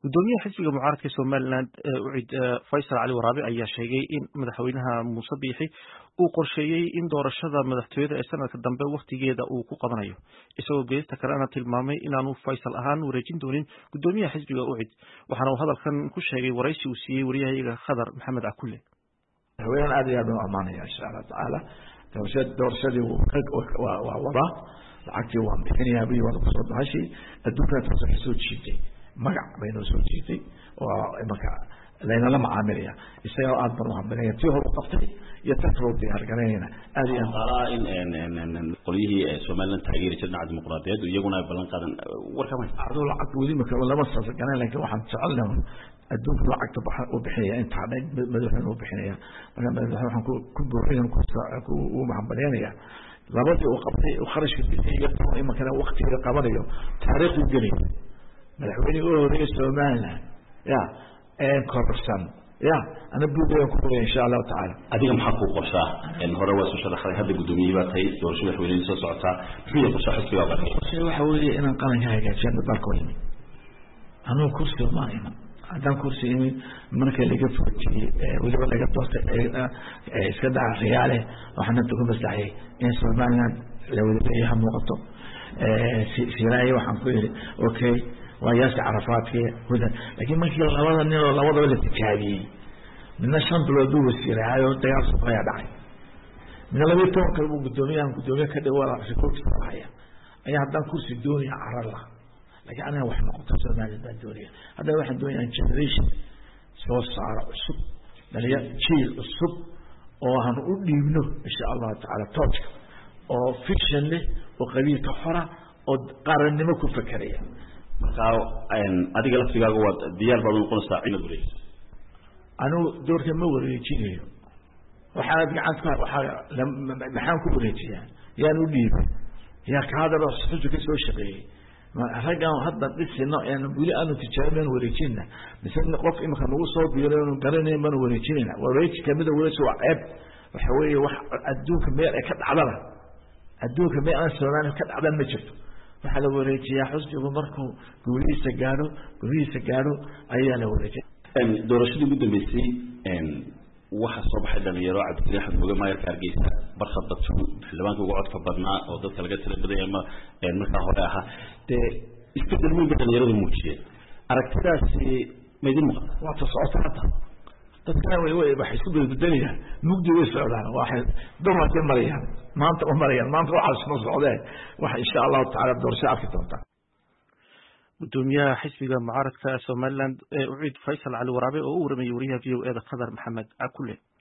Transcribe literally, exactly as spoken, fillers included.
gudoomiyaha xisbiga mucaaradka Somaliland ucid Faysal Cali Waraabe ayaa sheegay in madaxweynaha Muuse Biixi uu qorsheeyay in doorashada madaxtooyada ee sanadka dambe waqtigeeda uu ku qabanayo isagoo geesta kalena tilmaamay inaanu Faysal ahaan wareejin doonin gudoomiyaha xisbiga ucid waxaana uu hadalkan ku sheegay waraysi uu siiyay wariyaha Khadar Maxamed Akulle haween aad iyo aad u amaanaya insha Allah taala doorashadii waa wada lacagtii waan bixinayaa bii wada soo baxay adduunka taasoo soo jiitay magac bayna soo jiitay oo imaka leena la macaamilaya isagoo aad baan u hambalaya tii hore qabtay iyo tasoo diyaar gareeyna aad iyo aad in qoliyihii Somaliland taageeri jirnaa dimuqraadiyad iyaguna balan qaadan warkama ardoo lacag weli marka lama soo ganaan laakiin waxaan jecelnahay adduunka lacagta u bixinaya inta madaxweynaha u bixinaya marka madaxweynaha waxaan ku booriyay ku u mahambaleenaya labadii uu qabtay oo kharashka iyo tan imaka waqtiga qabanayo taariikh u gelay madaxweynaha oo horeeyay Somaliland ya ee korsan ya ana buugayo ku qoray insha Allah taala adiga maxaa ku qorshaa in hore waa soo sharaxay hadda gudoomiyaha tay doorashada madaxweynaha soo socota biyo qorsha xisbiga badan waxa weeye inaan qalanka hagaajino dalkooda anuu ku Soomaaliya haddaan kursi imid marka laga footiyay waliba laga doortay iska daa riyaale waxaana tugu maslaxay in Somaliland la wada leeyahay muuqato siraayi waxaan ku yiri okay وياس عرفات كي هذا لكن ما كي لبض النيل لبض ولا تجابي من الشنط لدو السيرة هاي والتيار صفايا داعي من اللي بيتوقع القدومية القدومية كده ورا في كل صفايا أي هذا كرسي الدنيا على الله لكن أنا واحد نقطة ما جدا الدنيا هذا واحد دنيا جنريشن سو صار الصب اللي شيء الصب وهنقول منه إن شاء الله تعالى توجه أو فيكشن له وقبيل كحرة أو قارن ما كل فكرية markaa adiga laftigaaga waa diyaar baad u noqonaysaa inaad wareejiso anu doorka ma wareejinayo waxaad gacanta waxaa maxaan ku wareejiyaa yaan u dhiibay yaa ka hadaba xisbiga ka soo shaqeeyay ragaan hadda dhisino aan wili aanu tijaabin wareejina misal qof imka nagu soo biiray inuu garanay man wareejinayna wareej kamida wareej waa ceeb waxa weeye wax adduunka meel ay ka dhacdana adduunka meel aan Soomaaliya ka dhacdan ma jirto waxa la wareejiyaa xusbigu markuu guulihiisa gaaro guulihiisa gaaro ayaa la wareejiyaa doorashadii ugu dambeysay waxa soo baxay dhalinyaro Cabdi Axmed Moga Maayarka Hargeysa barxad dadku xildhibaanka ugu codka badnaa oo dadka laga tira baday ama markaa hore ahaa de isbedel weyn bay dhalinyaradu muujiyeen aragtidaasi ma idin muuqata waa tasocota hadda dadkana way way waxay isku beddelayaan mugdi way socdaan waxay dumarka marayaan maanta oo marayaan maanta waxa soo socday waxa insha Allah taala doorasho afki doonta gudoomiyaha xisbiga mucaaradka Somaliland ucid Faysal Cali Waraabe oo u warmay wariyaha V O A Khadar Maxamed Akulle